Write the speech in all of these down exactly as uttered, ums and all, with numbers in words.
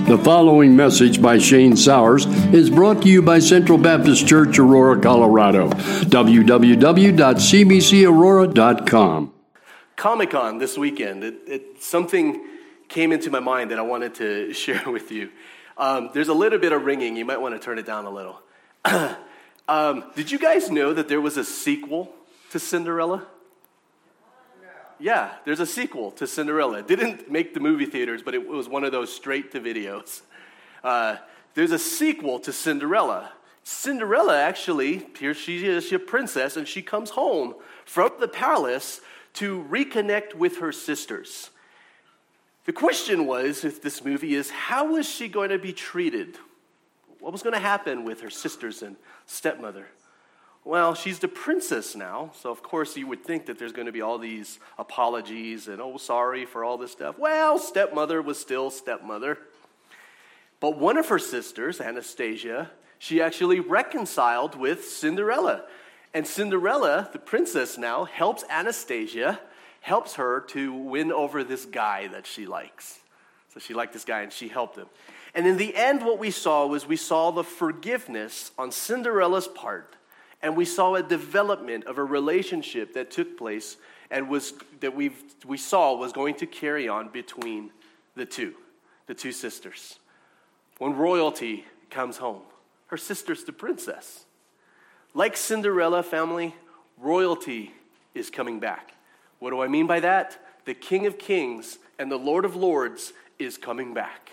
The following message by Shane Sowers is brought to you by Central Baptist Church, Aurora, Colorado. w w w dot c b c aurora dot com. Comic-Con this weekend, it, it, something came into my mind that I wanted to share with you. Um, there's a little bit of ringing. You might want to turn it down a little. um, did you guys know that there was a sequel to Cinderella? Yeah, there's a sequel to Cinderella. It didn't make the movie theaters, but it was one of those straight-to-videos. Uh, there's a sequel to Cinderella. Cinderella, actually, here she is, she's a princess, and she comes home from the palace to reconnect with her sisters. The question was, if this movie is, how was she going to be treated? What was going to happen with her sisters and stepmother? Well, she's the princess now, so of course you would think that there's going to be all these apologies and, oh, sorry for all this stuff. Well, stepmother was still stepmother. But one of her sisters, Anastasia, she actually reconciled with Cinderella. And Cinderella, the princess now, helps Anastasia, helps her to win over this guy that she likes. So she liked this guy and she helped him. And in the end, what we saw was we saw the forgiveness on Cinderella's part. And we saw a development of a relationship that took place and was that we we saw was going to carry on between the two, the two sisters. When royalty comes home, her sister's the princess. Like Cinderella, family, royalty is coming back. What do I mean by that? The King of Kings and the Lord of Lords is coming back.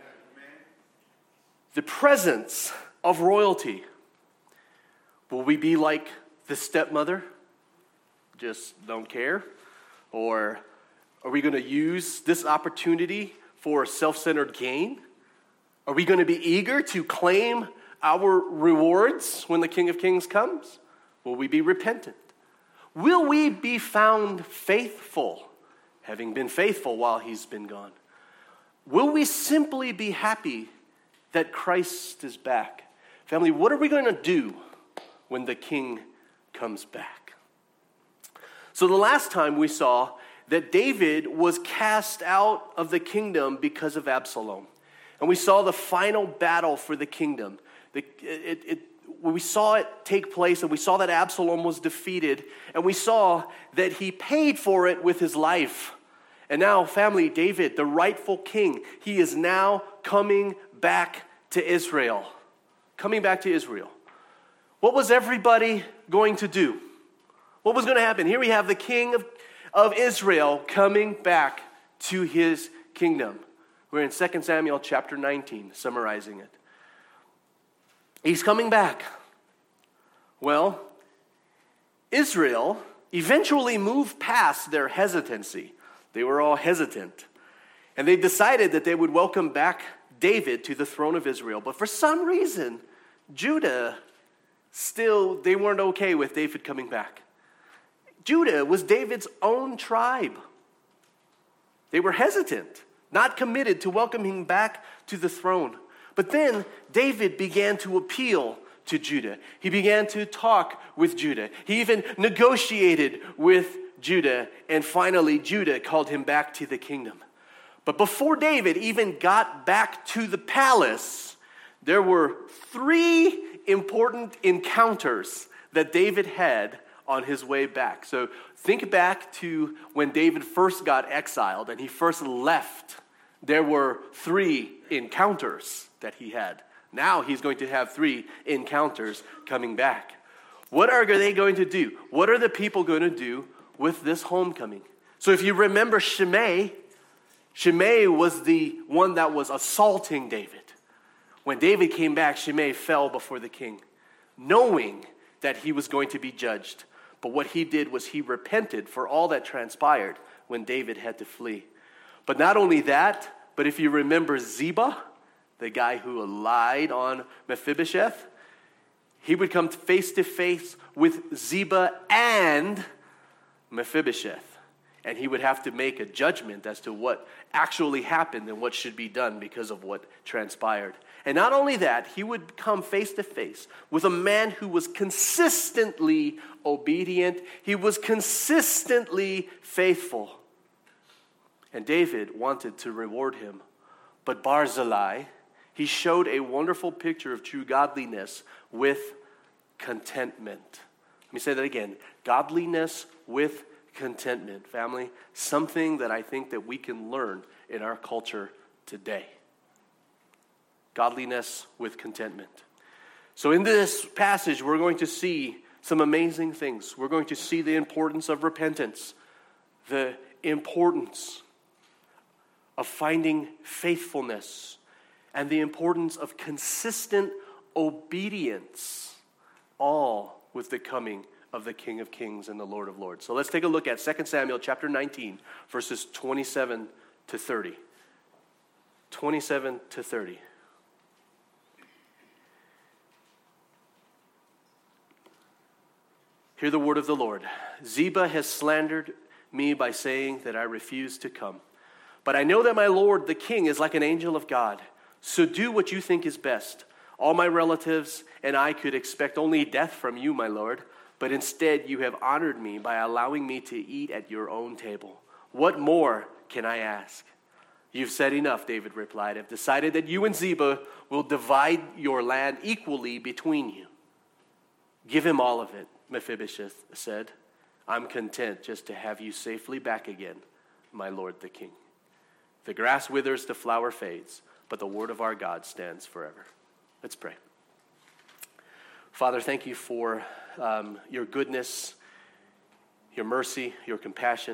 The presence of royalty. Will we be like the stepmother? Just don't care? Or are we going to use this opportunity for self-centered gain? Are we going to be eager to claim our rewards when the King of Kings comes? Will we be repentant? Will we be found faithful, having been faithful while he's been gone? Will we simply be happy that Christ is back? Family, what are we going to do when the king comes back? So the last time we saw that David was cast out of the kingdom because of Absalom. And we saw the final battle for the kingdom. The, it, it, we saw it take place, and we saw that Absalom was defeated. And we saw that he paid for it with his life. And now, family, David, the rightful king, he is now coming back to Israel. Coming back to Israel. What was everybody going to do? What was going to happen? Here we have the king of, of Israel coming back to his kingdom. We're in Second Samuel chapter nineteen, summarizing it. He's coming back. Well, Israel eventually moved past their hesitancy. They were all hesitant. And they decided that they would welcome back David to the throne of Israel. But for some reason, Judah still, they weren't okay with David coming back. Judah was David's own tribe. They were hesitant, not committed to welcoming him back to the throne. But then David began to appeal to Judah. He began to talk with Judah. He even negotiated with Judah. And finally, Judah called him back to the kingdom. But before David even got back to the palace, there were three important encounters that David had on his way back. So think back to when David first got exiled and he first left. There were three encounters that he had. Now he's going to have three encounters coming back. What are they going to do? What are the people going to do with this homecoming? So if you remember Shimei, Shimei was the one that was assaulting David. When David came back, Shimei fell before the king, knowing that he was going to be judged. But what he did was he repented for all that transpired when David had to flee. But not only that, but if you remember Ziba, the guy who lied on Mephibosheth, he would come face to face with Ziba and Mephibosheth. And he would have to make a judgment as to what actually happened and what should be done because of what transpired. And not only that, he would come face to face with a man who was consistently obedient. He was consistently faithful. And David wanted to reward him But Barzillai, he showed a wonderful picture of true godliness with contentment. Let me say that again. Godliness with contentment. Family, something that I think that we can learn in our culture today. Godliness with contentment. So in this passage, we're going to see some amazing things. We're going to see the importance of repentance, the importance of finding faithfulness, and the importance of consistent obedience, all with the coming of the King of Kings and the Lord of Lords. So let's take a look at Second Samuel chapter nineteen, verses twenty-seven to thirty. twenty-seven to thirty. Hear the word of the Lord. Ziba has slandered me by saying that I refuse to come. But I know that my Lord, the king, is like an angel of God. So do what you think is best. All my relatives and I could expect only death from you, my Lord. But instead you have honored me by allowing me to eat at your own table. What more can I ask? You've said enough, David replied. I've decided that you and Ziba will divide your land equally between you. Give him all of it, Mephibosheth said. I'm content just to have you safely back again, my Lord the king. The grass withers, the flower fades, but the word of our God stands forever. Let's pray. Father, thank you for um, your goodness, your mercy, your compassion.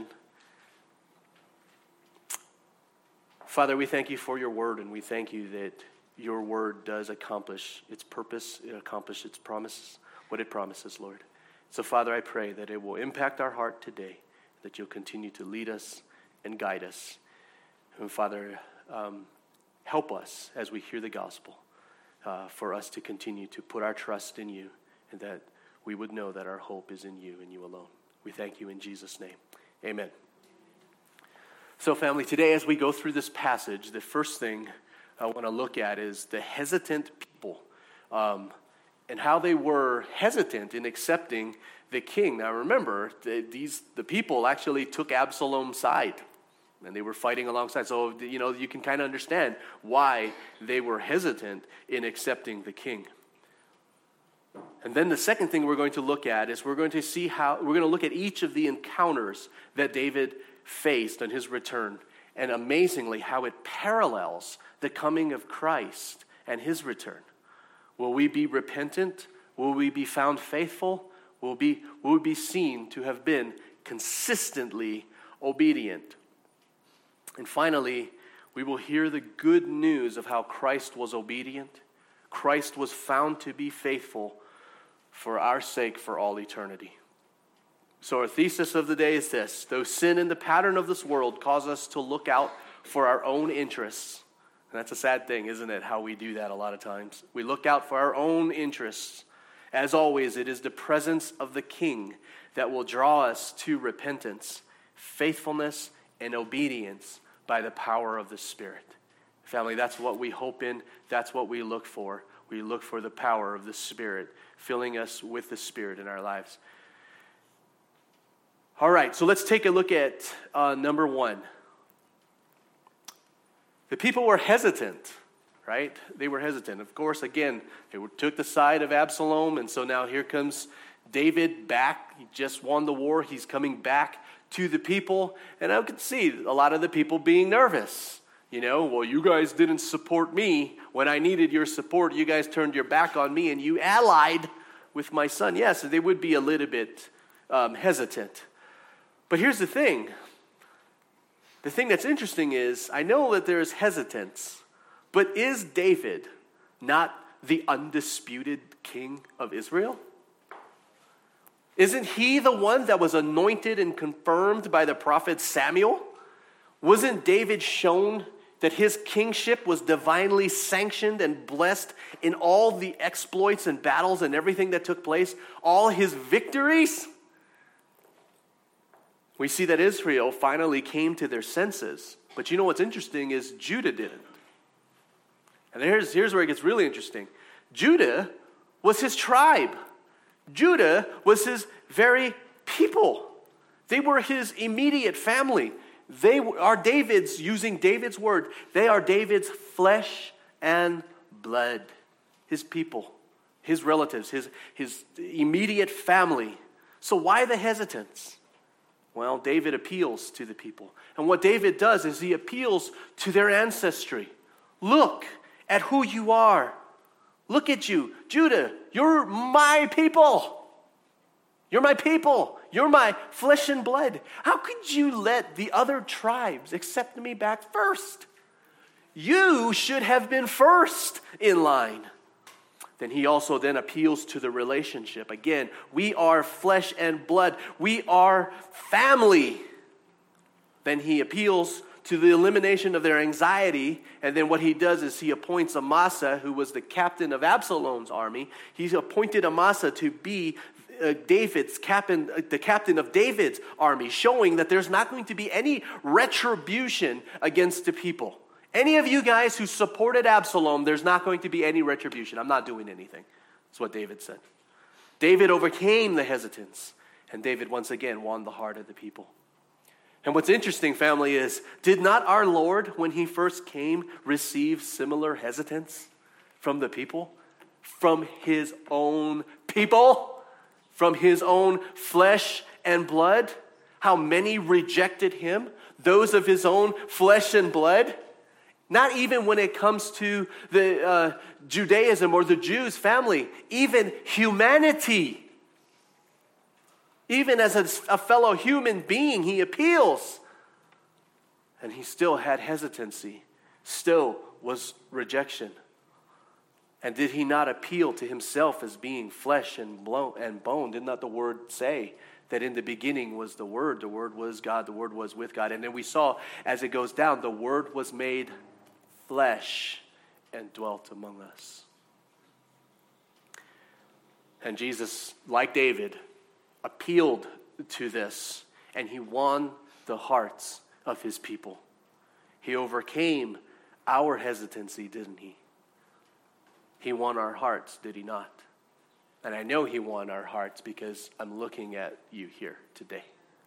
Father, we thank you for your word, and we thank you that your word does accomplish its purpose, it accomplishes its promises, what it promises, Lord. So, Father, I pray that it will impact our heart today, that you'll continue to lead us and guide us. And, Father, um, help us as we hear the gospel, uh, for us to continue to put our trust in you, and that we would know that our hope is in you and you alone. We thank you in Jesus' name. Amen. So, family, today as we go through this passage, the first thing I want to look at is the hesitant people. Um And how they were hesitant in accepting the king. Now remember, the, these the people actually took Absalom's side, and they were fighting alongside. So you know you can kind of understand why they were hesitant in accepting the king. And then the second thing we're going to look at is we're going to see how we're going to look at each of the encounters that David faced on his return, and amazingly how it parallels the coming of Christ and his return. Will we be repentant? Will we be found faithful? Will, be, will we be seen to have been consistently obedient? And finally, we will hear the good news of how Christ was obedient. Christ was found to be faithful for our sake for all eternity. So our thesis of the day is this: though sin and the pattern of this world cause us to look out for our own interests, and that's a sad thing, isn't it, how we do that a lot of times. We look out for our own interests. As always, it is the presence of the King that will draw us to repentance, faithfulness, and obedience by the power of the Spirit. Family, that's what we hope in. That's what we look for. We look for the power of the Spirit, filling us with the Spirit in our lives. All right, so let's take a look at uh, number one. The people were hesitant, right? They were hesitant. Of course, again, they took the side of Absalom, and so now here comes David back. He just won the war. He's coming back to the people, and I could see a lot of the people being nervous. You know, well, you guys didn't support me when I needed your support. You guys turned your back on me, and you allied with my son. Yes, they would be a little bit um, hesitant. But here's the thing. The thing that's interesting is, I know that there is hesitance, but is David not the undisputed king of Israel? Isn't he the one that was anointed and confirmed by the prophet Samuel? Wasn't David shown that his kingship was divinely sanctioned and blessed in all the exploits and battles and everything that took place? All his victories? We see that Israel finally came to their senses. But you know what's interesting is Judah didn't. And here's, here's where it gets really interesting. Judah was his tribe. Judah was his very people. They were his immediate family. They are David's, using David's word, they are David's flesh and blood. His people, his relatives, his, his immediate family. So why the hesitance? Well, David appeals to the people. And what David does is he appeals to their ancestry. Look at who you are. Look at you. Judah, you're my people. You're my people. You're my flesh and blood. How could you let the other tribes accept me back first? You should have been first in line. Then he also then appeals to the relationship. Again, we are flesh and blood. We are family. Then he appeals to the elimination of their anxiety. And then what he does is he appoints Amasa, who was the captain of Absalom's army. He's appointed Amasa to be uh, David's captain, uh, the captain of David's army, showing that there's not going to be any retribution against the people. Any of you guys who supported Absalom, there's not going to be any retribution. I'm not doing anything. That's what David said. David overcame the hesitance, and David once again won the heart of the people. And what's interesting, family, is did not our Lord, when he first came, receive similar hesitance from the people? From his own people? From his own flesh and blood? How many rejected him? Those of his own flesh and blood? Not even when it comes to the uh, Judaism or the Jews' family, even humanity. Even as a, a fellow human being, he appeals. And he still had hesitancy, still was rejection. And did he not appeal to himself as being flesh and bone? Did not the word say that in the beginning was the Word, the Word was God, the Word was with God? And then we saw as it goes down, the Word was made flesh and dwelt among us. And Jesus, like David, appealed to this, and he won the hearts of his people. He overcame our hesitancy, didn't he? He won our hearts, did he not? And I know he won our hearts because I'm looking at you here today.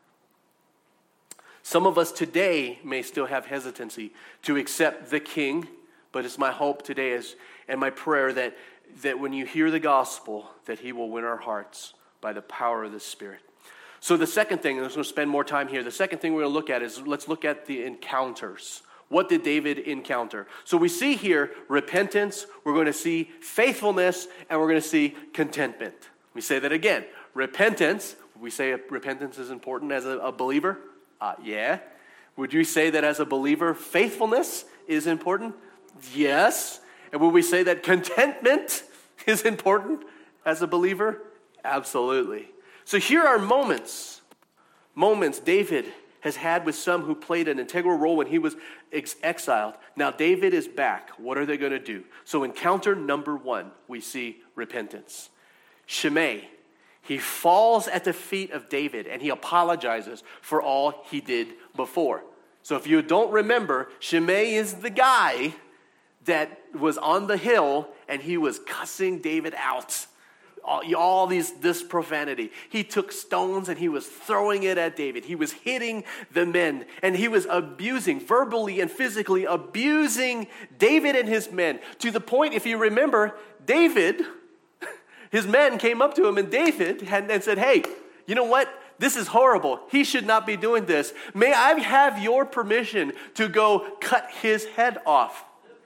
Some of us today may still have hesitancy to accept the King, but it's my hope today is, and my prayer that, that when you hear the gospel, that he will win our hearts by the power of the Spirit. So the second thing, and I'm going to spend more time here, the second thing we're going to look at is let's look at the encounters. What did David encounter? So we see here repentance, we're going to see faithfulness, and we're going to see contentment. Let me say that again. Repentance, we say repentance is important as a, a believer. Uh, yeah. Would you say that as a believer, faithfulness is important? Yes. And would we say that contentment is important as a believer? Absolutely. So here are moments, moments David has had with some who played an integral role when he was ex- exiled. Now David is back. What are they going to do? So encounter number one, we see repentance. Shimei. He falls at the feet of David and he apologizes for all he did before. So if you don't remember, Shimei is the guy that was on the hill and he was cussing David out. All, all these this profanity. He took stones and he was throwing it at David. He was hitting the men and he was abusing, verbally and physically abusing David and his men. To the point, if you remember, David... his men came up to him and David had, and said, hey, you know what? This is horrible. He should not be doing this. May I have your permission to go cut his head off?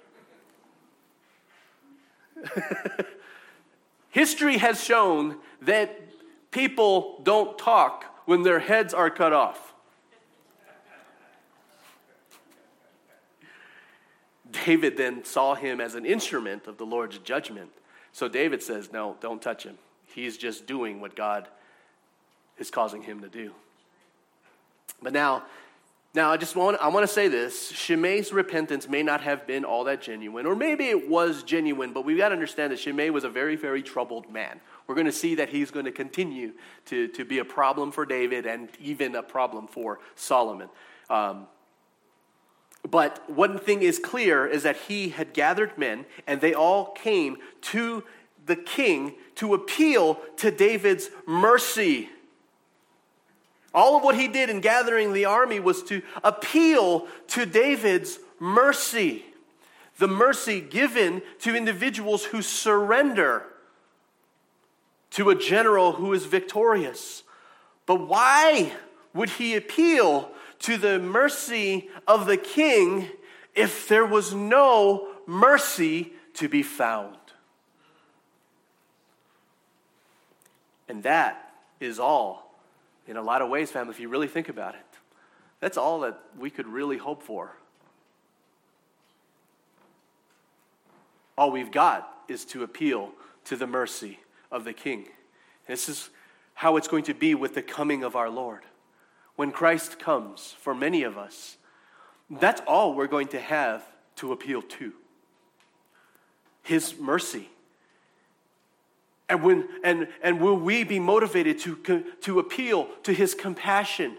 History has shown that people don't talk when their heads are cut off. David then saw him as an instrument of the Lord's judgment. So David says, no, don't touch him. He's just doing what God is causing him to do. But now, now I just want I want to say this. Shimei's repentance may not have been all that genuine, or maybe it was genuine, but we've got to understand that Shimei was a very, very troubled man. We're going to see that he's going to continue to, to be a problem for David and even a problem for Solomon. Um, But one thing is clear is that he had gathered men and they all came to the king to appeal to David's mercy. All of what he did in gathering the army was to appeal to David's mercy. The mercy given to individuals who surrender to a general who is victorious. But why would he appeal to the mercy of the king if there was no mercy to be found? And that is all, in a lot of ways, family, if you really think about it, that's all that we could really hope for. All we've got is to appeal to the mercy of the King. This is how it's going to be with the coming of our Lord. When Christ comes, for many of us, that's all we're going to have to appeal to. His mercy. And when and and will we be motivated to to appeal to his compassion?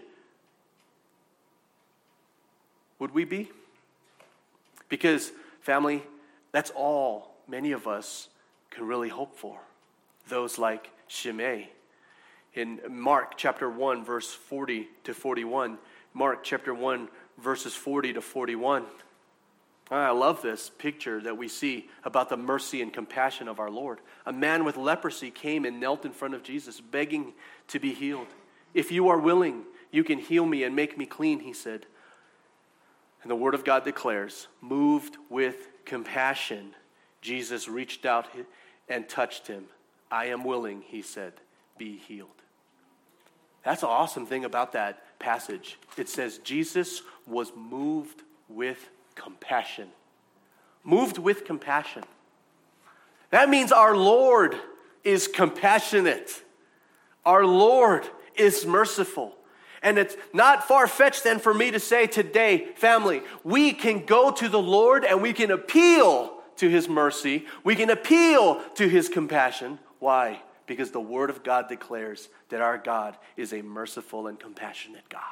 Would we be? Because, family, that's all many of us can really hope for. Those like Shimei. In Mark chapter one, verse forty to forty-one. Mark chapter one, verses forty to forty-one. I love this picture that we see about the mercy and compassion of our Lord. A man with leprosy came and knelt in front of Jesus, begging to be healed. If you are willing, you can heal me and make me clean, he said. And the word of God declares, moved with compassion, Jesus reached out and touched him. I am willing, he said, be healed. That's an awesome thing about that passage. It says Jesus was moved with compassion. Moved with compassion. That means our Lord is compassionate. Our Lord is merciful. And it's not far-fetched then for me to say today, family, we can go to the Lord and we can appeal to his mercy. We can appeal to his compassion. Why? Because the word of God declares that our God is a merciful and compassionate God.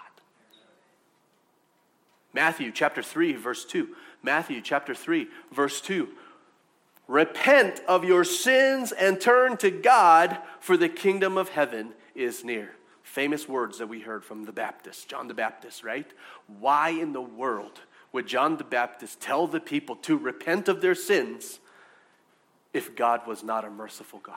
Matthew chapter three, verse two. Matthew chapter three, verse two. Repent of your sins and turn to God, for the kingdom of heaven is near. Famous words that we heard from the Baptist, John the Baptist, right? Why in the world would John the Baptist tell the people to repent of their sins if God was not a merciful God?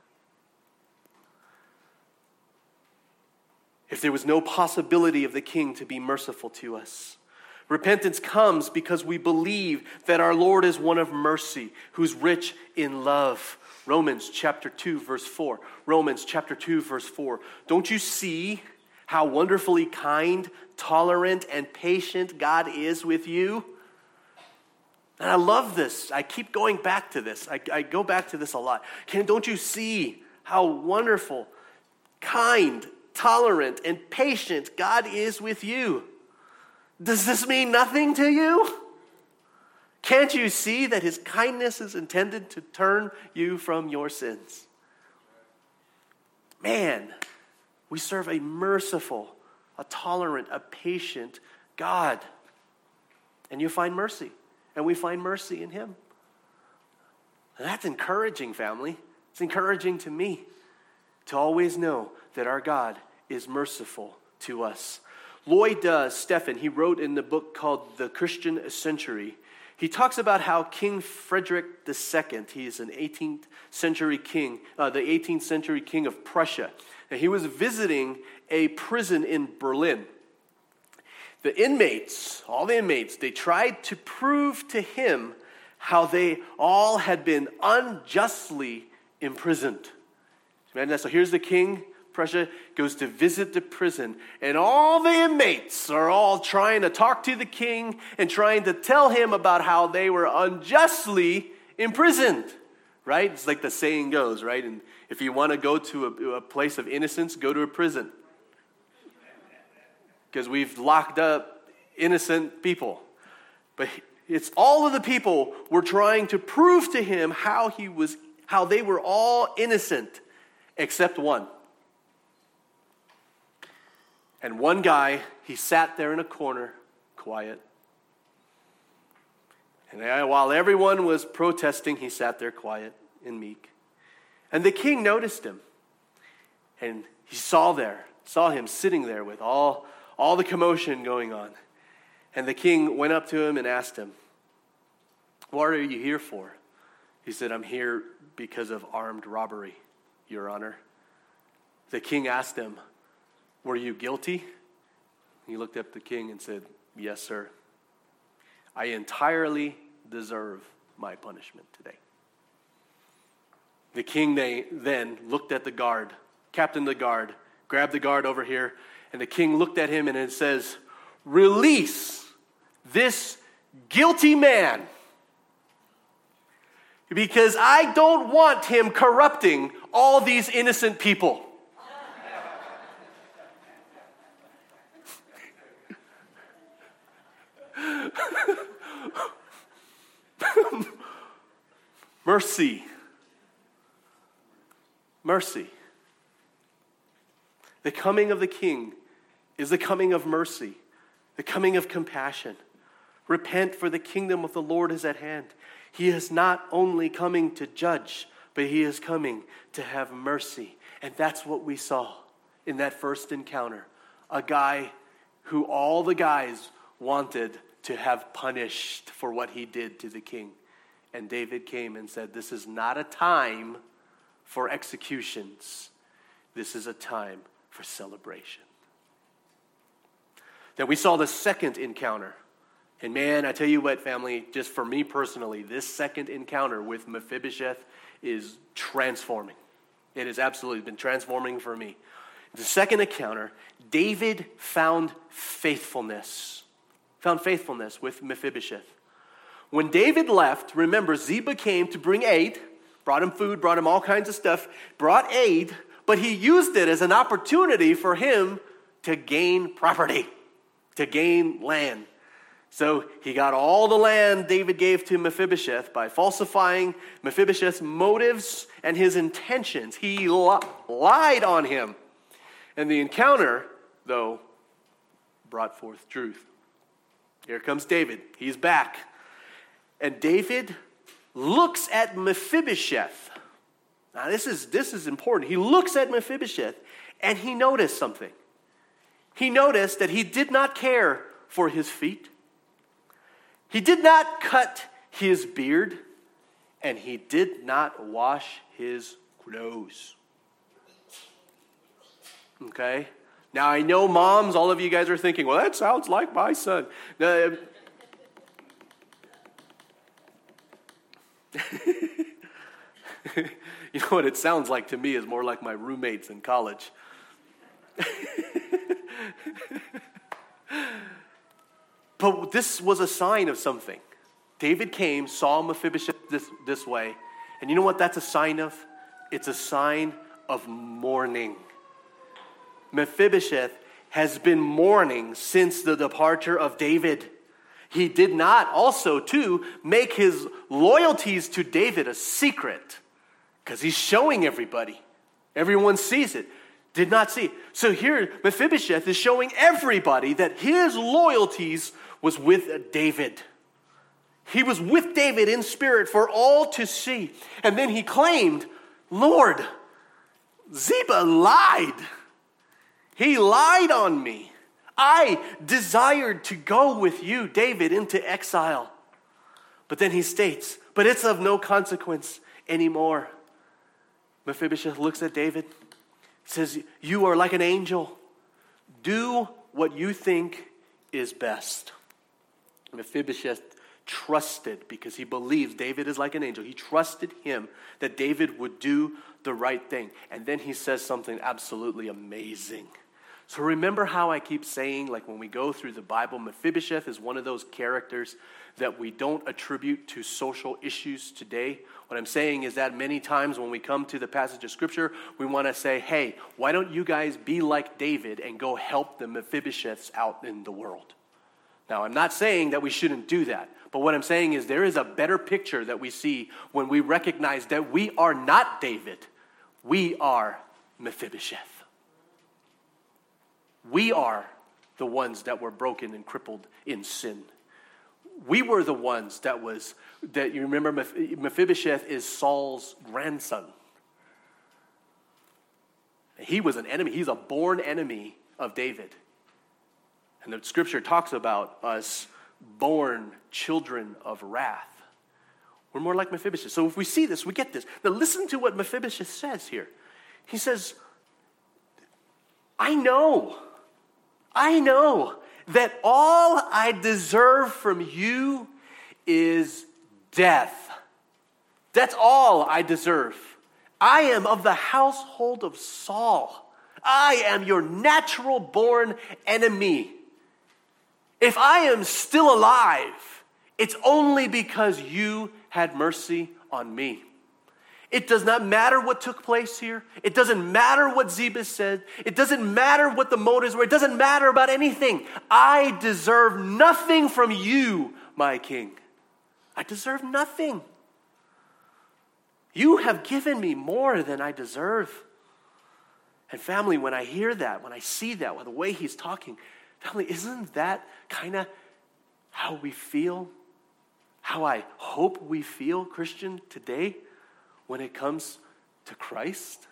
If there was no possibility of the King to be merciful to us. Repentance comes because we believe that our Lord is one of mercy, who's rich in love. Romans chapter two, verse four. Romans chapter two, verse four. Don't you see how wonderfully kind, tolerant, and patient God is with you? And I love this. I keep going back to this. I, I go back to this a lot. Can, don't you see how wonderful, kind, tolerant, and patient God is with you? Does this mean nothing to you? Can't you see that his kindness is intended to turn you from your sins? Man, we serve a merciful, a tolerant, a patient God. And you find mercy. And we find mercy in him. And that's encouraging, family. It's encouraging to me to always know that our God is merciful to us. Lloyd uh, Steffen, he wrote in the book called The Christian Century, he talks about how King Frederick the Second, he is an eighteenth century king, uh, the eighteenth century king of Prussia, and he was visiting a prison in Berlin. The inmates, all the inmates, they tried to prove to him how they all had been unjustly imprisoned. So here's the king. Prussia goes to visit the prison, and all the inmates are all trying to talk to the king and trying to tell him about how they were unjustly imprisoned, right? It's like the saying goes, right? And if you want to go to a, a place of innocence, go to a prison. Because we've locked up innocent people. But it's all of the people were trying to prove to him how he was, how they were all innocent, except one. And one guy, he sat there in a corner, quiet. And while everyone was protesting, he sat there quiet and meek. And the king noticed him. And he saw there saw him sitting there with all, all the commotion going on. And the king went up to him and asked him, "What are you here for?" He said, "I'm here because of armed robbery, Your Honor." The king asked him, "Were you guilty?" He looked up at the king and said, "Yes, sir. I entirely deserve my punishment today." The king they then looked at the guard, captain of the guard, grabbed the guard over here, and the king looked at him and it says, "Release this guilty man, because I don't want him corrupting all these innocent people." Mercy. Mercy. The coming of the king is the coming of mercy, the coming of compassion. Repent, for the kingdom of the Lord is at hand. He is not only coming to judge, but he is coming to have mercy. And that's what we saw in that first encounter. A guy who all the guys wanted to have punished for what he did to the king. And David came and said, "This is not a time for executions. This is a time for celebration." Then we saw the second encounter. And man, I tell you what, family, just for me personally, this second encounter with Mephibosheth is transforming. It has absolutely been transforming for me. The second encounter, David found faithfulness. Found faithfulness with Mephibosheth. When David left, remember, Ziba came to bring aid, brought him food, brought him all kinds of stuff, brought aid, but he used it as an opportunity for him to gain property, to gain land. So he got all the land David gave to Mephibosheth by falsifying Mephibosheth's motives and his intentions. He li- lied on him. And the encounter, though, brought forth truth. Here comes David. He's back. And David looks at Mephibosheth. Now this is, this is important. He looks at Mephibosheth and he noticed something. He noticed that he did not care for his feet. He did not cut his beard, and he did not wash his clothes. Okay? Now, I know moms, all of you guys are thinking, well, that sounds like my son. Uh, you know what it sounds like to me is more like my roommates in college. But this was a sign of something. David came, saw Mephibosheth this, this way. And you know what that's a sign of? It's a sign of mourning. Mephibosheth has been mourning since the departure of David. He did not also, too, make his loyalties to David a secret. Because he's showing everybody. Everyone sees it. Did not see. So here, Mephibosheth is showing everybody that his loyalties was with David. He was with David in spirit for all to see. And then he claimed, "Lord, Ziba lied. He lied on me. I desired to go with you, David, into exile." But then he states, "But it's of no consequence anymore." Mephibosheth looks at David, says, "You are like an angel. Do what you think is best." Mephibosheth trusted, because he believes David is like an angel. He trusted him that David would do the right thing. And then he says something absolutely amazing. So remember how I keep saying, like when we go through the Bible, Mephibosheth is one of those characters that we don't attribute to social issues today. What I'm saying is that many times when we come to the passage of Scripture, we want to say, hey, why don't you guys be like David and go help the Mephibosheths out in the world? Now, I'm not saying that we shouldn't do that. But what I'm saying is there is a better picture that we see when we recognize that we are not David. We are Mephibosheth. We are the ones that were broken and crippled in sin. We were the ones that was, that you remember Mephibosheth is Saul's grandson. He was an enemy. He's a born enemy of David. And the scripture talks about us born children of wrath. We're more like Mephibosheth. So if we see this, we get this. Now listen to what Mephibosheth says here. He says, I know, I know that all I deserve from you is death. That's all I deserve. I am of the household of Saul. I am your natural born enemy. If I am still alive, it's only because you had mercy on me. It does not matter what took place here. It doesn't matter what Ziba said. It doesn't matter what the motives were. It doesn't matter about anything. I deserve nothing from you, my king. I deserve nothing. You have given me more than I deserve. And family, when I hear that, when I see that, the way he's talking, family, isn't that kind of how we feel? How I hope we feel, Christian, today when it comes to Christ?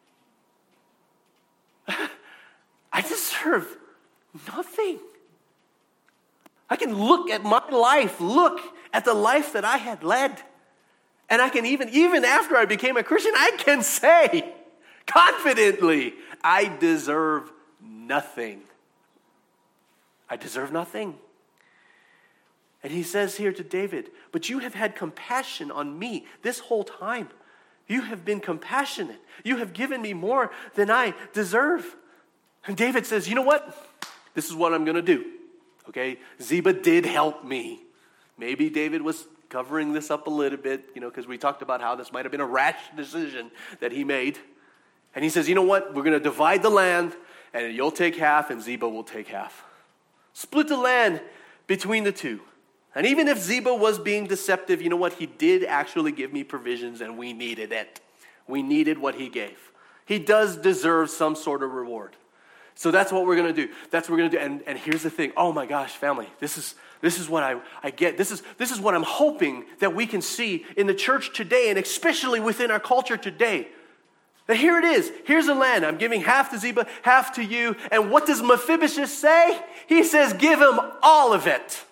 I deserve nothing. I can look at my life, look at the life that I had led. And I can even, even after I became a Christian, I can say confidently, I deserve nothing. I deserve nothing. And he says here to David, but you have had compassion on me this whole time. You have been compassionate. You have given me more than I deserve. And David says, you know what? This is what I'm going to do. Okay, Ziba did help me. Maybe David was covering this up a little bit, you know, because we talked about how this might have been a rash decision that he made. And he says, you know what? We're going to divide the land, and you'll take half, and Ziba will take half. Split the land between the two. And even if Ziba was being deceptive, you know what? He did actually give me provisions, and we needed it. We needed what he gave. He does deserve some sort of reward. So that's what we're going to do. That's what we're going to do. And, and here's the thing. Oh my gosh, family, this is this is what I, I get. This is this is what I'm hoping that we can see in the church today, and especially within our culture today. That here it is. Here's the land. I'm giving half to Ziba, half to you. And what does Mephibosheth say? He says, give him all of it.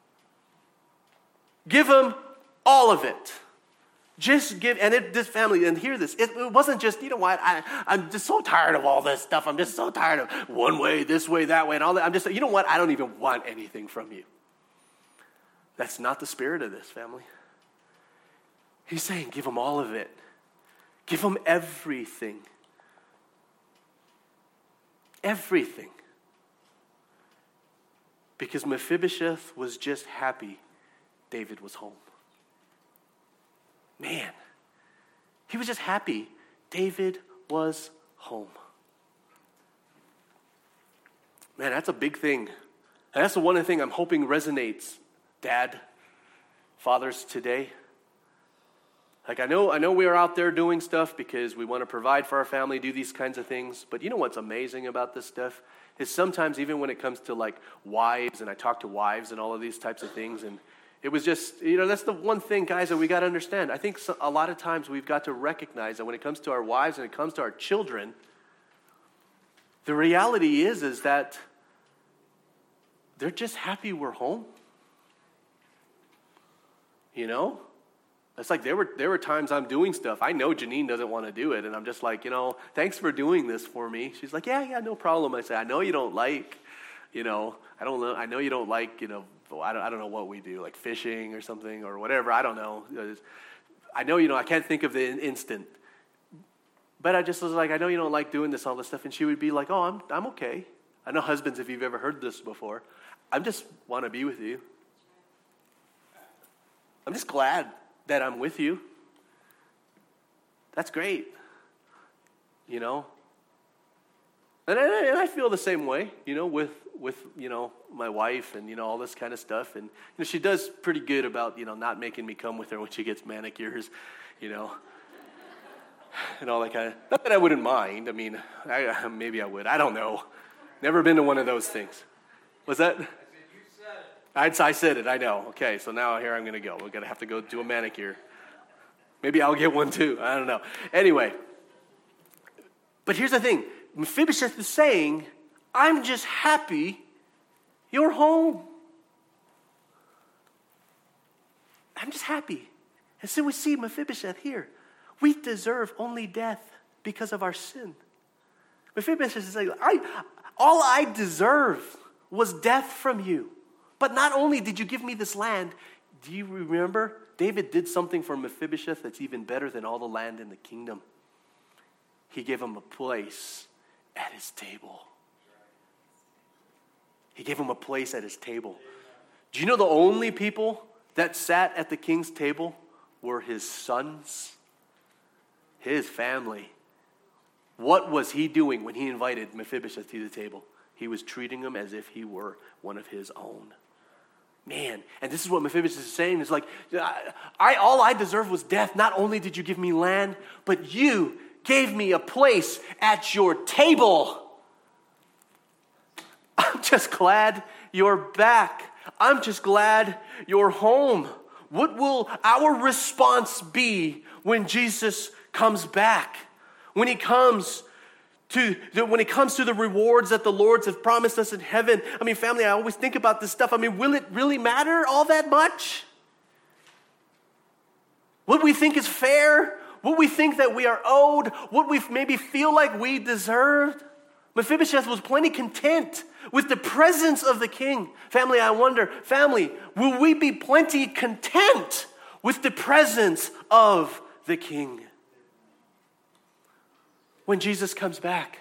Give him all of it. Just give, and it, this family, and hear this, it, it wasn't just, you know what, I, I'm just so tired of all this stuff. I'm just so tired of one way, this way, that way, and all that. I'm just, you know what, I don't even want anything from you. That's not the spirit of this, family. He's saying, give him all of it. Give him everything. Everything. Because Mephibosheth was just happy David was home. Man, he was just happy David was home. Man, that's a big thing. And that's the one thing I'm hoping resonates, Dad, fathers today. Like I know, I know we are out there doing stuff because we want to provide for our family, do these kinds of things. But you know what's amazing about this stuff is sometimes even when it comes to like wives, and I talk to wives and all of these types of things, and it was just, you know, that's the one thing, guys, that we got to understand. I think so, a lot of times we've got to recognize that when it comes to our wives and it comes to our children, the reality is, is that they're just happy we're home. You know? It's like there were there were times I'm doing stuff. I know Janine doesn't want to do it, and I'm just like, you know, thanks for doing this for me. She's like, yeah, yeah, no problem. I say, I know you don't like, you know, I don't know, I know you don't like, you know, I don't, I don't know what we do, like fishing or something or whatever. I don't know. I know, you know, I can't think of the instant. But I just was like, I know you don't like doing this, all this stuff. And she would be like, oh, I'm I'm okay. I know husbands, if you've ever heard this before, I just want to be with you. I'm just glad that I'm with you. That's great. You know? And I, and I feel the same way, you know, with, with, you know, my wife and, you know, all this kind of stuff. And, you know, she does pretty good about, you know, not making me come with her when she gets manicures, you know, and all that kind of, not that I wouldn't mind. I mean, I, maybe I would. I don't know. Never been to one of those things. Was that? I said, you said it. I, I said it, I know. Okay, so now here I'm going to go. We're going to have to go do a manicure. Maybe I'll get one too. I don't know. Anyway. But here's the thing. Mephibosheth is saying, I'm just happy you're home. I'm just happy. And so we see Mephibosheth here. We deserve only death because of our sin. Mephibosheth is saying, I, all I deserve was death from you. But not only did you give me this land, do you remember? David did something for Mephibosheth that's even better than all the land in the kingdom. He gave him a place at his table. He gave him a place at his table. Do you know the only people that sat at the king's table were his sons? His family. What was he doing when he invited Mephibosheth to the table? He was treating him as if he were one of his own. Man, and this is what Mephibosheth is saying. It's like, I, I all I deserve was death. Not only did you give me land, but you gave me a place at your table. I'm just glad you're back. I'm just glad you're home. What will our response be when Jesus comes back? When he comes to the, when it comes to the rewards that the Lord has promised us in heaven. I mean, family, I always think about this stuff. I mean, will it really matter all that much? What we think is fair, what we think that we are owed, what we maybe feel like we deserved. Mephibosheth was plenty content with the presence of the king. Family, I wonder, family, will we be plenty content with the presence of the king? When Jesus comes back,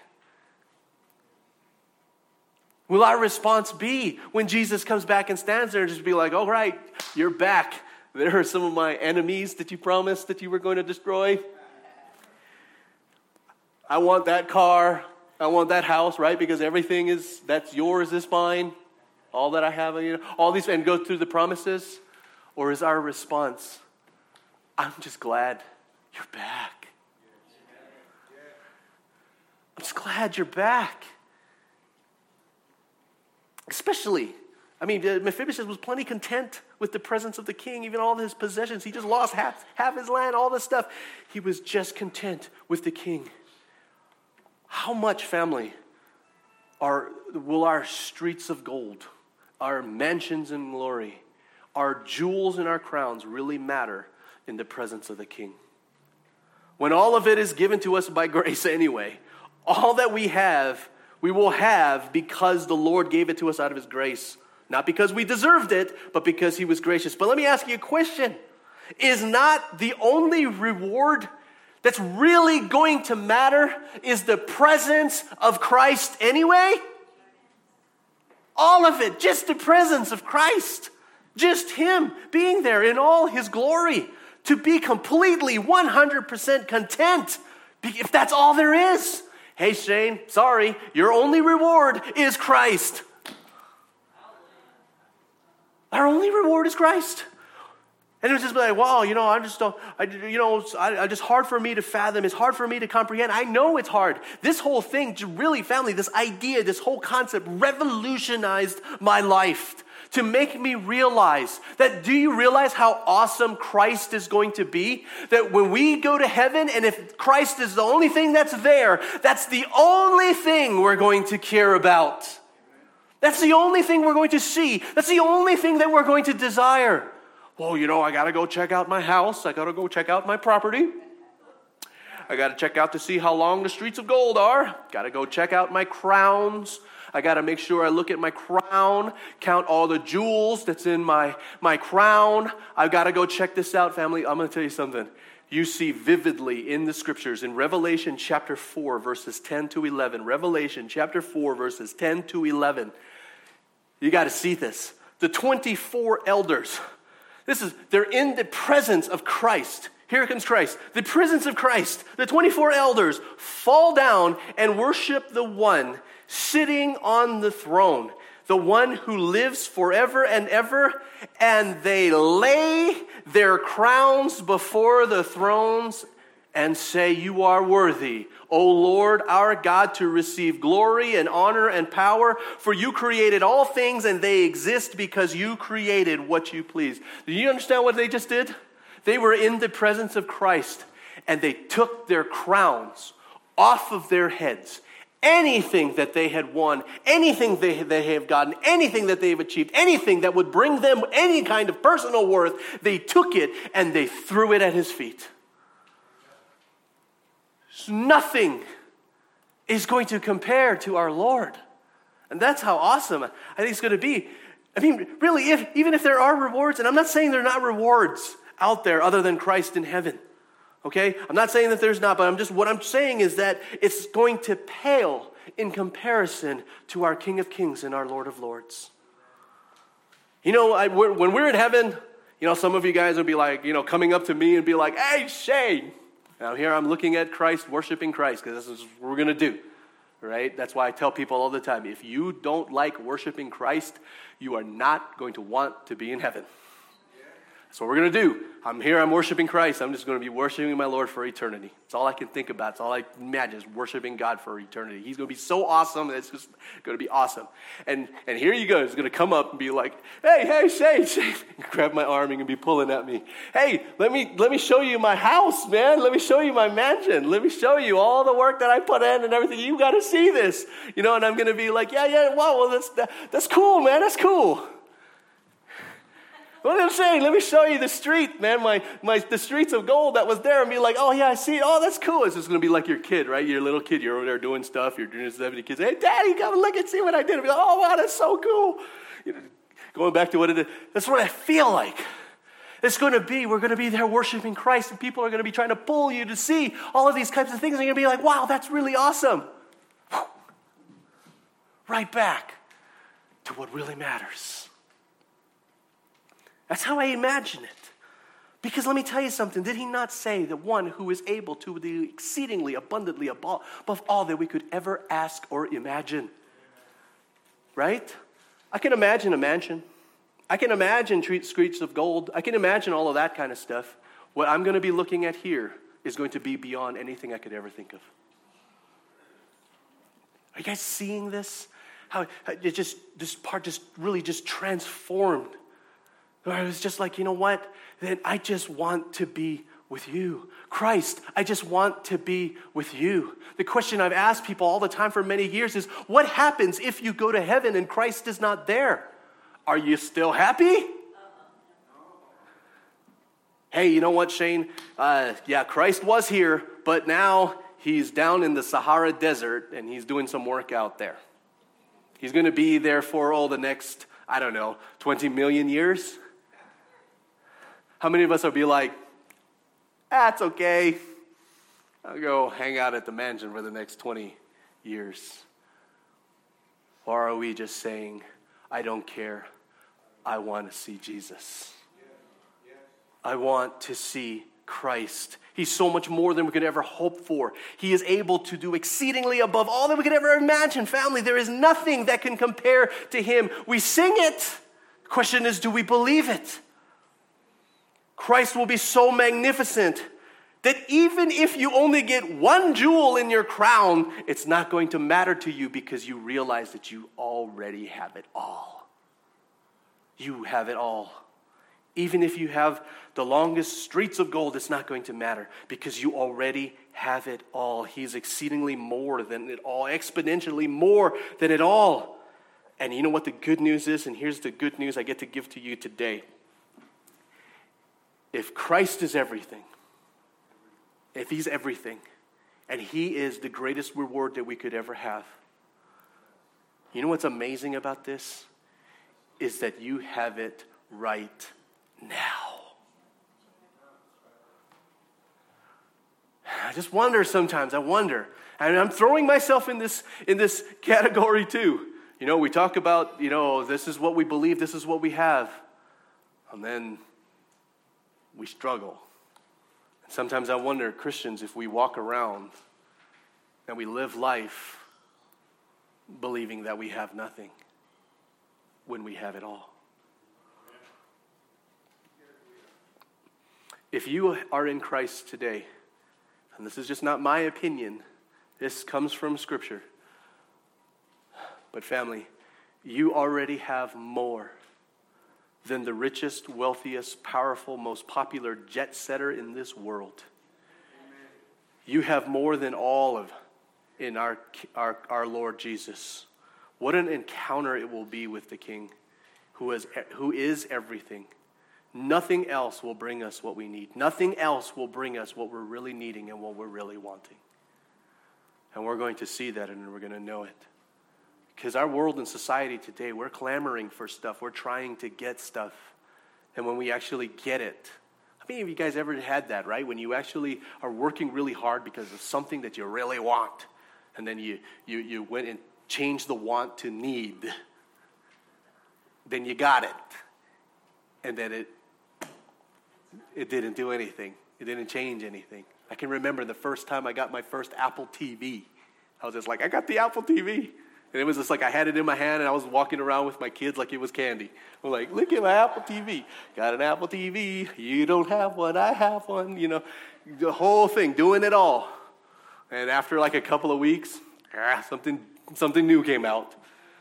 will our response be when Jesus comes back and stands there and just be like, all right, you're back. There are some of my enemies that you promised that you were going to destroy. I want that car. I want that house, right? Because everything is, that's yours is mine. All that I have, you know, all these, and go through the promises. Or is our response, I'm just glad you're back. I'm just glad you're back. Especially, I mean, Mephibosheth was plenty content with the presence of the king, even all his possessions. He just lost half, half his land, all this stuff. He was just content with the king. How much, family, are, will our streets of gold, our mansions in glory, our jewels and our crowns really matter in the presence of the king? When all of it is given to us by grace anyway, all that we have, we will have because the Lord gave it to us out of his grace. Not because we deserved it, but because he was gracious. But let me ask you a question. Is not the only reward that's really going to matter is the presence of Christ anyway? All of it, just the presence of Christ. Just him being there in all his glory. To be completely one hundred percent content. If that's all there is. Hey, Shane, sorry, your only reward is Christ. Our only reward is Christ. And it was just like, wow, you know, I'm just, I, you know, I, I just hard for me to fathom. It's hard for me to comprehend. I know it's hard. This whole thing, really, family, this idea, this whole concept revolutionized my life. To make me realize that, do you realize how awesome Christ is going to be? That when we go to heaven, and if Christ is the only thing that's there, that's the only thing we're going to care about. That's the only thing we're going to see. That's the only thing that we're going to desire. Well, you know, I got to go check out my house. I got to go check out my property. I got to check out to see how long the streets of gold are. Got to go check out my crowns. I got to make sure I look at my crown, count all the jewels that's in my, my crown. I've got to go check this out, family. I'm going to tell you something. You see vividly in the scriptures, in Revelation chapter four, verses ten to eleven. Revelation chapter four, verses ten to eleven. You got to see this. The twenty-four elders. This is, they're in the presence of Christ. Here comes Christ. The presence of Christ. The twenty-four elders fall down and worship the one sitting on the throne, the one who lives forever and ever, and they lay their crowns before the thrones and say, you are worthy, O Lord our God, to receive glory and honor and power, for you created all things and they exist because you created what you please. Do you understand what they just did? They were in the presence of Christ and they took their crowns off of their heads anything that they had won, anything they, they have gotten, anything that they've achieved, anything that would bring them any kind of personal worth. They took it and they threw it at his feet. Nothing is going to compare to our Lord. And that's how awesome I think it's going to be. I mean, really, if, even if there are rewards, and I'm not saying there are not rewards out there other than Christ in heaven. Okay? I'm not saying that there's not, but I'm just, what I'm saying is that it's going to pale in comparison to our King of Kings and our Lord of Lords. You know, I, we're, when we're in heaven, you know, some of you guys will be like, you know, coming up to me and be like, hey, Shane. Now here I'm looking at Christ, worshiping Christ, because this is what we're going to do. Right? That's why I tell people all the time, if you don't like worshiping Christ, you are not going to want to be in heaven. That's what we're going to do. I'm here, I'm worshiping Christ. I'm just going to be worshiping my Lord for eternity. It's all I can think about. It's all I imagine is worshiping God for eternity. He's going to be so awesome. It's just going to be awesome. And and here you go. He's going to come up and be like, hey, hey, Shane, Shane. Grab my arm and be pulling at me. Hey, let me let me show you my house, man. Let me show you my mansion. Let me show you all the work that I put in and everything. You got to see this. You know, and I'm going to be like, yeah, yeah, wow, well, that's, that, that's cool, man. That's cool. What I'm saying, let me show you the street, man, my, my the streets of gold that was there, and be like, oh, yeah, I see it. Oh, that's cool. It's just going to be like your kid, right? Your little kid. You're over there doing stuff. You're doing stuff, and the kids say, hey, Daddy, come look and see what I did. And be like, oh, wow, that's so cool. You know, going back to what it is, that's what I feel like. It's going to be, we're going to be there worshiping Christ, and people are going to be trying to pull you to see all of these types of things, and you're going to be like, wow, that's really awesome. Right back to what really matters. That's how I imagine it. Because let me tell you something. Did he not say the one who is able to do exceedingly abundantly above, above all that we could ever ask or imagine? Right? I can imagine a mansion. I can imagine streets of gold. I can imagine all of that kind of stuff. What I'm going to be looking at here is going to be beyond anything I could ever think of. Are you guys seeing this? How it just, this part just really just transformed. I was just like, you know what? Then I just want to be with you. Christ, I just want to be with you. The question I've asked people all the time for many years is, what happens if you go to heaven and Christ is not there? Are you still happy? Hey, you know what, Shane? Uh, yeah, Christ was here, but now he's down in the Sahara Desert and he's doing some work out there. He's going to be there for, oh, the next, I don't know, twenty million years? How many of us will be like, that's ah, okay. I'll go hang out at the mansion for the next twenty years. Or are we just saying, I don't care. I want to see Jesus. I want to see Christ. He's so much more than we could ever hope for. He is able to do exceedingly above all that we could ever imagine. Family, there is nothing that can compare to him. We sing it. The question is, do we believe it? Christ will be so magnificent that even if you only get one jewel in your crown, it's not going to matter to you because you realize that you already have it all. You have it all. Even if you have the longest streets of gold, it's not going to matter because you already have it all. He's exceedingly more than it all, exponentially more than it all. And you know what the good news is? And here's the good news I get to give to you today. If Christ is everything, if he's everything, and he is the greatest reward that we could ever have, you know what's amazing about this? Is that you have it right now. I just wonder sometimes, I wonder, and I'm throwing myself in this in this category too. You know, we talk about, you know, this is what we believe, this is what we have, and then we struggle. And sometimes I wonder, Christians, if we walk around and we live life believing that we have nothing when we have it all. If you are in Christ today, and this is just not my opinion, this comes from Scripture, but family, you already have more than the richest, wealthiest, powerful, most popular jet setter in this world. Amen. You have more than all of in our, our, our Lord Jesus. What an encounter it will be with the King, who is, who is everything. Nothing else will bring us what we need. Nothing else will bring us what we're really needing and what we're really wanting. And we're going to see that and we're going to know it. Because our world and society today, we're clamoring for stuff. We're trying to get stuff. And when we actually get it, how many of you guys ever had that, right? When you actually are working really hard because of something that you really want. And then you, you, you went and changed the want to need. Then you got it. And then it, it didn't do anything. It didn't change anything. I can remember the first time I got my first Apple T V. I was just like, I got the Apple T V. And it was just like I had it in my hand and I was walking around with my kids like it was candy. I'm like, look at my Apple T V. Got an Apple T V. You don't have one. I have one. You know, the whole thing, doing it all. And after like a couple of weeks, ah, something something new came out.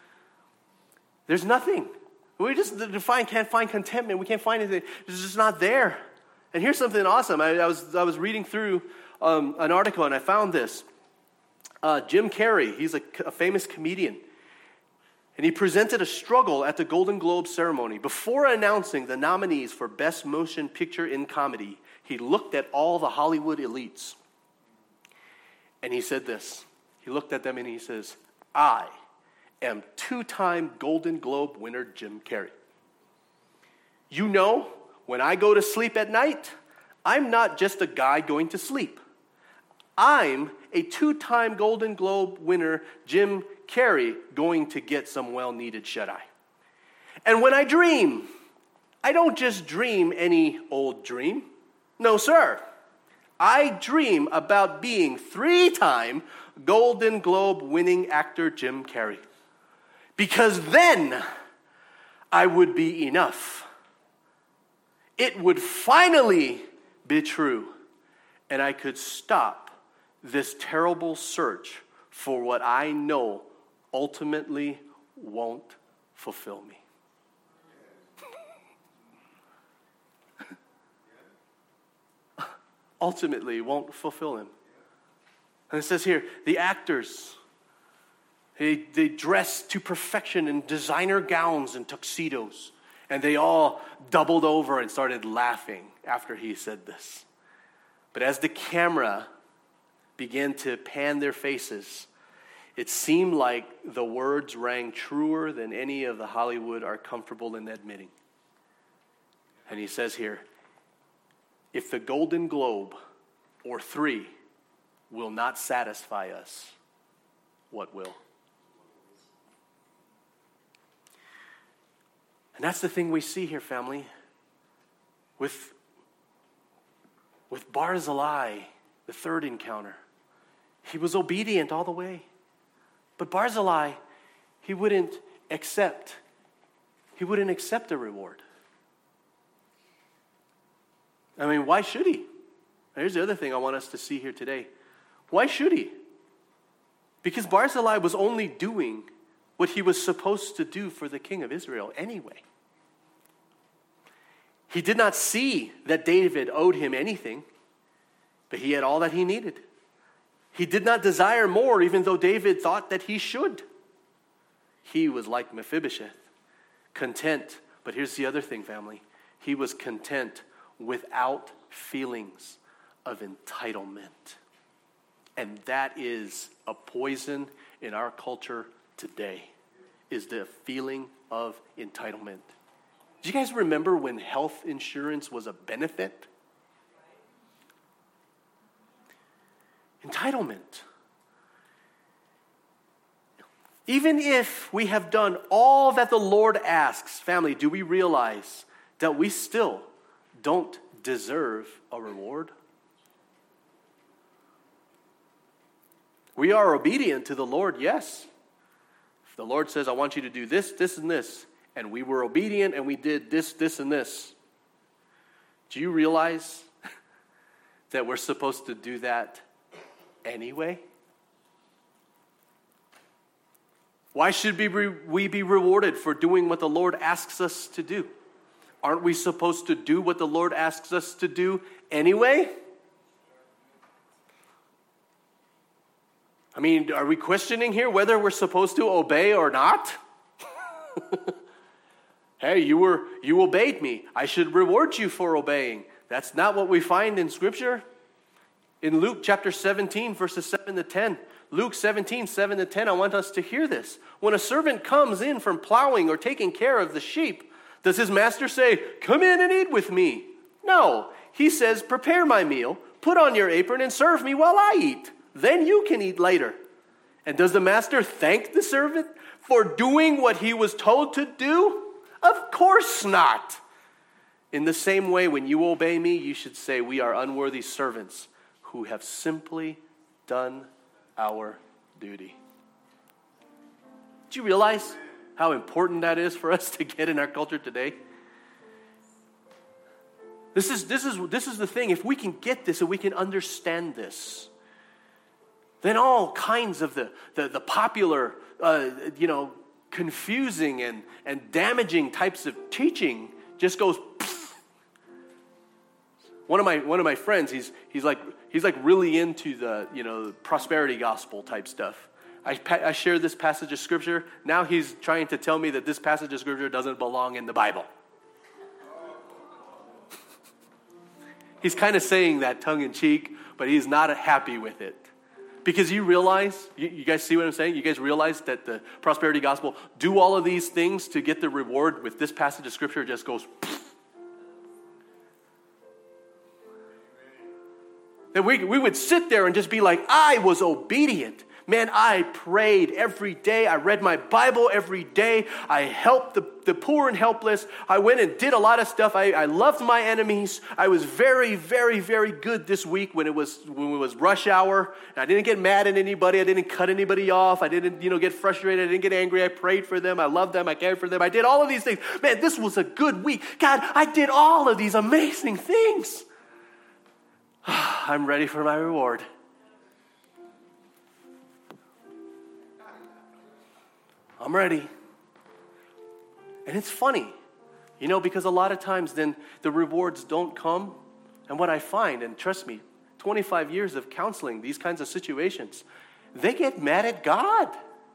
There's nothing. We just find, can't find contentment. We can't find anything. It's just not there. And here's something awesome. I, I was I was reading through um, an article and I found this. Uh, Jim Carrey, he's a, a famous comedian. And he presented a struggle at the Golden Globe ceremony. Before announcing the nominees for Best Motion Picture in Comedy, he looked at all the Hollywood elites. And he said this. He looked at them and he says, I am two-time Golden Globe winner Jim Carrey. You know, when I go to sleep at night, I'm not just a guy going to sleep. I'm a two-time Golden Globe winner, Jim Carrey, going to get some well-needed shut-eye. And when I dream, I don't just dream any old dream. No, sir. I dream about being three-time Golden Globe winning actor Jim Carrey. Because then I would be enough. It would finally be true. And I could stop this terrible search for what I know ultimately won't fulfill me. Ultimately won't fulfill him. And it says here, the actors, they, they dress to perfection in designer gowns and tuxedos. And they all doubled over and started laughing after he said this. But as the camera began to pan their faces, it seemed like the words rang truer than any of the Hollywood are comfortable in admitting. And he says here, if the Golden Globe or three will not satisfy us, what will? And that's the thing we see here, family. With, with Barzillai, the third encounter. He was obedient all the way. But Barzillai, he wouldn't accept. He wouldn't accept a reward. I mean, why should he? Here's the other thing I want us to see here today. Why should he? Because Barzillai was only doing what he was supposed to do for the king of Israel anyway. He did not see that David owed him anything, but he had all that he needed. He did not desire more, even though David thought that he should. He was like Mephibosheth, content. But here's the other thing, family. He was content without feelings of entitlement. And that is a poison in our culture today, is the feeling of entitlement. Do you guys remember when health insurance was a benefit? Entitlement. Even if we have done all that the Lord asks, family, do we realize that we still don't deserve a reward? We are obedient to the Lord, yes. If the Lord says, I want you to do this, this, and this, and we were obedient and we did this, this, and this, do you realize that we're supposed to do that anyway? Why should we, re- we be rewarded for doing what the Lord asks us to do? Aren't we supposed to do what the Lord asks us to do anyway? I mean, are we questioning here whether we're supposed to obey or not? Hey, you were you obeyed me. I should reward you for obeying. That's not what we find in Scripture. In Luke chapter seventeen, verses seven to ten. Luke seventeen, seven to ten, I want us to hear this. When a servant comes in from plowing or taking care of the sheep, does his master say, "Come in and eat with me"? No. He says, "Prepare my meal, put on your apron, and serve me while I eat. Then you can eat later." And does the master thank the servant for doing what he was told to do? Of course not. In the same way, when you obey me, you should say, "We are unworthy servants who have simply done our duty." Do you realize how important that is for us to get in our culture today? This is, this is, this is the thing. If we can get this and we can understand this, then all kinds of the, the, the popular, uh, you know, confusing and, and damaging types of teaching just goes pfft. One of my one of my friends, he's he's like he's like really into the, you know, prosperity gospel type stuff. I I share this passage of scripture. Now he's trying to tell me that this passage of scripture doesn't belong in the Bible. He's kind of saying that tongue in cheek, but he's not happy with it. Because you realize, you, you guys see what I'm saying? You guys realize that the prosperity gospel do all of these things to get the reward with this passage of scripture just goes pfft. That we, we would sit there and just be like, I was obedient. Man, I prayed every day. I read my Bible every day. I helped the, the poor and helpless. I went and did a lot of stuff. I, I loved my enemies. I was very, very, very good this week when it was when it was rush hour. And I didn't get mad at anybody. I didn't cut anybody off. I didn't, you know, get frustrated. I didn't get angry. I prayed for them. I loved them. I cared for them. I did all of these things. Man, this was a good week. God, I did all of these amazing things. I'm ready for my reward. I'm ready. And it's funny, you know, because a lot of times then the rewards don't come. And what I find, and trust me, twenty-five years of counseling these kinds of situations, they get mad at God.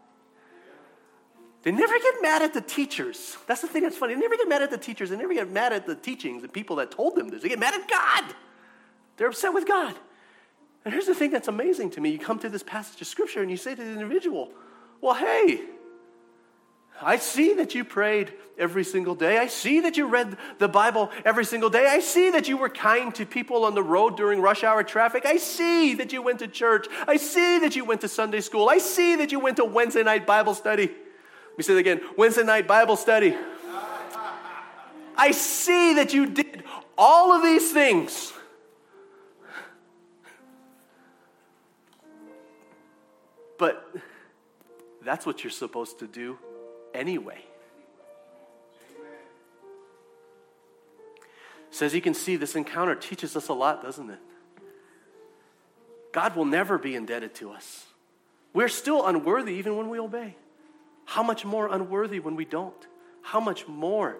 They never get mad at the teachers. That's the thing that's funny. They never get mad at the teachers. They never get mad at the teachings and people that told them this. They get mad at God. They're upset with God. And here's the thing that's amazing to me. You come to this passage of scripture and you say to the individual, well, hey, I see that you prayed every single day. I see that you read the Bible every single day. I see that you were kind to people on the road during rush hour traffic. I see that you went to church. I see that you went to Sunday school. I see that you went to Wednesday night Bible study. Let me say it again. Wednesday night Bible study. I see that you did all of these things. But that's what you're supposed to do anyway. Says you can see this encounter teaches us a lot, doesn't it? God will never be indebted to us. We're still unworthy even when we obey. How much more unworthy when we don't? How much more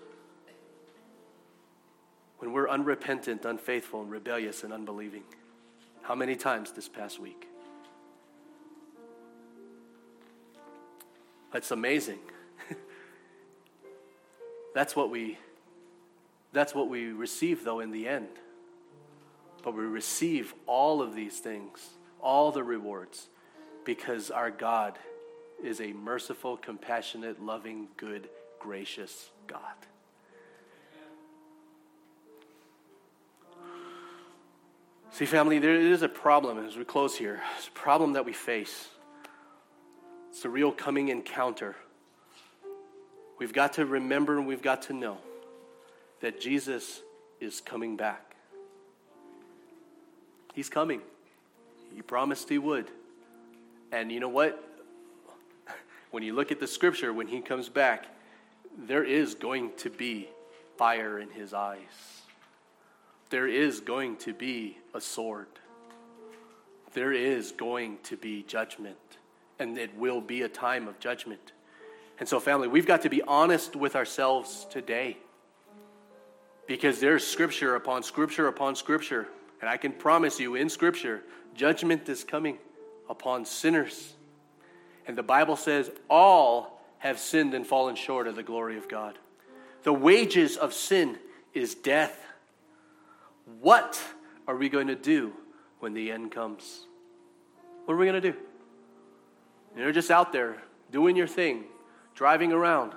when we're unrepentant, unfaithful, and rebellious and unbelieving? How many times this past week? That's amazing. That's what we that's what we receive though in the end. But we receive all of these things, all the rewards, because our God is a merciful, compassionate, loving, good, gracious God. See, family, there is a problem as we close here. It's a problem that we face. It's a real coming encounter. We've got to remember and we've got to know that Jesus is coming back. He's coming. He promised he would. And you know what? When you look at the scripture, when he comes back, there is going to be fire in his eyes. There is going to be a sword. There is going to be judgment. And it will be a time of judgment. And so, family, we've got to be honest with ourselves today. Because there's scripture upon scripture upon scripture. And I can promise you, in scripture, judgment is coming upon sinners. And the Bible says all have sinned and fallen short of the glory of God. The wages of sin is death. What are we going to do when the end comes? What are we going to do? You're just out there doing your thing, driving around,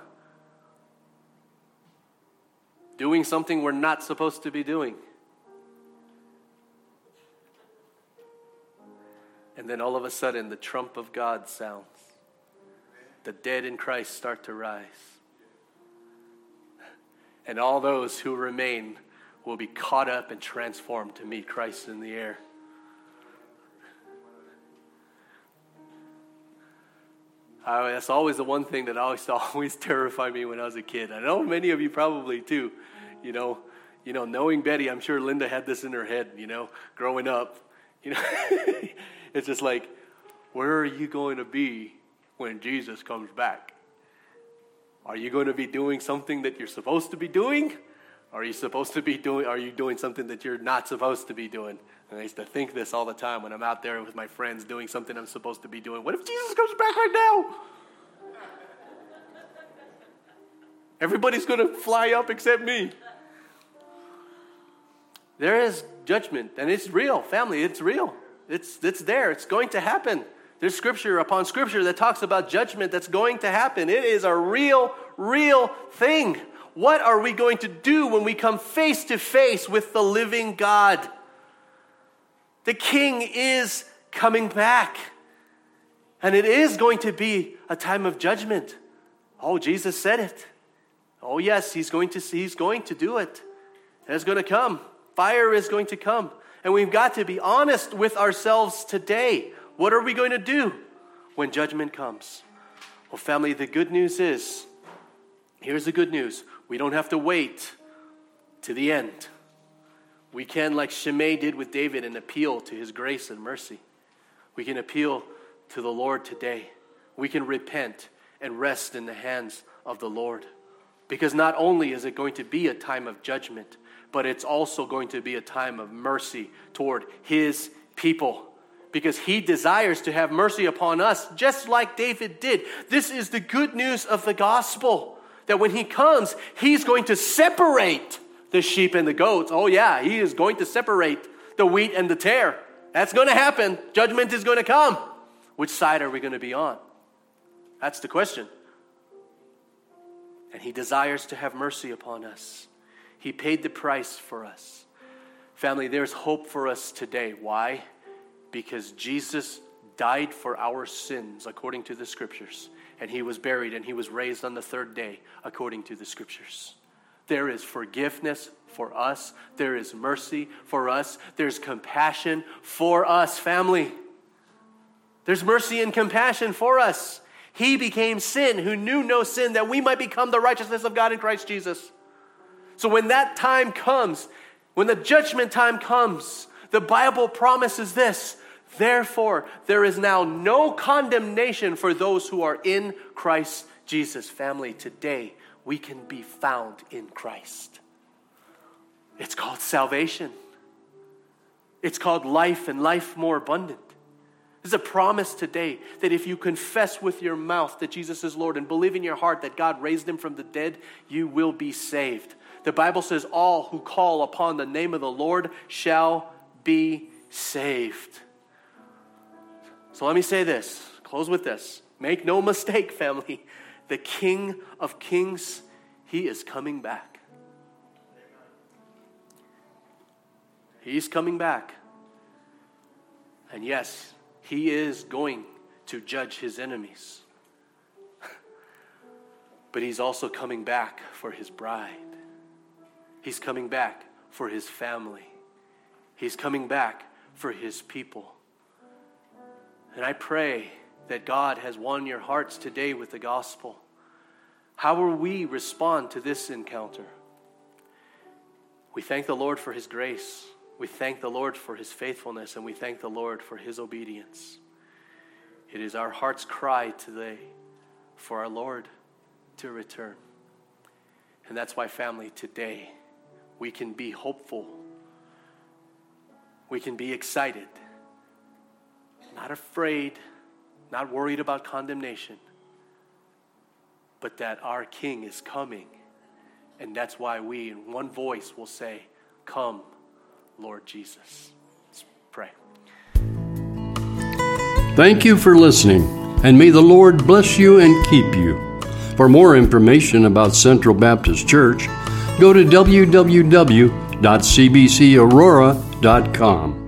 doing something we're not supposed to be doing. And then all of a sudden, the trump of God sounds. The dead in Christ start to rise. And all those who remain will be caught up and transformed to meet Christ in the air. I, that's always the one thing that always always terrified me when I was a kid. I know many of you probably too. You know, you know, knowing Betty, I'm sure Linda had this in her head. You know, growing up, you know, it's just like, where are you going to be when Jesus comes back? Are you going to be doing something that you're supposed to be doing? Are you supposed to be doing? Are you doing something that you're not supposed to be doing? And I used to think this all the time when I'm out there with my friends doing something I'm supposed to be doing. What if Jesus comes back right now? Everybody's going to fly up except me. There is judgment, and it's real, family. It's real. It's it's there. It's going to happen. There's scripture upon scripture that talks about judgment that's going to happen. It is a real, real thing. What are we going to do when we come face to face with the living God? The King is coming back. And it is going to be a time of judgment. Oh, Jesus said it. Oh, yes, he's going to he's going to do it. And it's going to come. Fire is going to come. And we've got to be honest with ourselves today. What are we going to do when judgment comes? Well, family, the good news is, here's the good news. We don't have to wait to the end. We can, like Shimei did with David, and appeal to his grace and mercy. We can appeal to the Lord today. We can repent and rest in the hands of the Lord. Because not only is it going to be a time of judgment, but it's also going to be a time of mercy toward his people. Because he desires to have mercy upon us, just like David did. This is the good news of the gospel. That when he comes, he's going to separate the sheep and the goats. Oh yeah, he is going to separate the wheat and the tare. That's going to happen. Judgment is going to come. Which side are we going to be on? That's the question. And he desires to have mercy upon us. He paid the price for us. Family, there's hope for us today. Why? Because Jesus died for our sins according to the scriptures. And he was buried and he was raised on the third day according to the scriptures. There is forgiveness for us. There is mercy for us. There's compassion for us, family. There's mercy and compassion for us. He became sin who knew no sin, that we might become the righteousness of God in Christ Jesus. So when that time comes, when the judgment time comes, the Bible promises this: therefore, there is now no condemnation for those who are in Christ Jesus. Family, today we can be found in Christ. It's called salvation. It's called life, and life more abundant. There's a promise today that if you confess with your mouth that Jesus is Lord and believe in your heart that God raised him from the dead, you will be saved. The Bible says all who call upon the name of the Lord shall be saved. So let me say this, close with this. Make no mistake, family. The King of Kings, he is coming back. He's coming back. And yes, he is going to judge his enemies. But he's also coming back for his bride. He's coming back for his family. He's coming back for his people. And I pray that God has won your hearts today with the gospel. How will we respond to this encounter? We thank the Lord for his grace. We thank the Lord for his faithfulness, and we thank the Lord for his obedience. It is our heart's cry today for our Lord to return. And that's why, family, today we can be hopeful. We can be excited not afraid, not worried about condemnation, but that our King is coming. And that's why we, in one voice, will say, "Come, Lord Jesus." Let's pray. Thank you for listening, and may the Lord bless you and keep you. For more information about Central Baptist Church, go to w w w dot c b c aurora dot com.